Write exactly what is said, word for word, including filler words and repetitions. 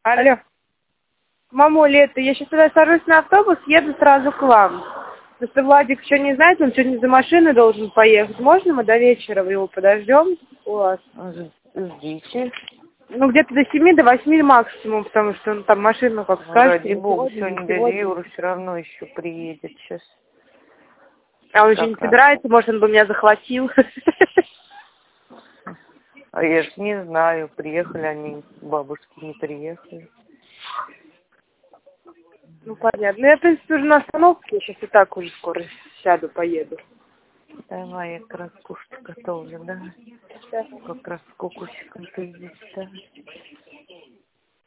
Алло. Мамуля, это я сейчас туда сажусь на автобус, еду сразу к вам. Просто Владик еще не знает, он сегодня за машиной должен поехать. Можно мы до вечера его подождем у вас? Ждите. Ну, где-то до семи, до восьми максимум, потому что он там машину, как скажет. Ради бога, сегодня дядя Юра все равно еще приедет сейчас. А он еще не собирается, может, он бы меня захватил. А я ж не знаю, приехали они, бабушки не приехали. Ну, понятно. Ну, я, в принципе, уже на остановке, я сейчас и так уже скоро сяду, поеду. Давай, я как раз кушать готовлю, да? Да. Как раз с кукусиком ты здесь, да?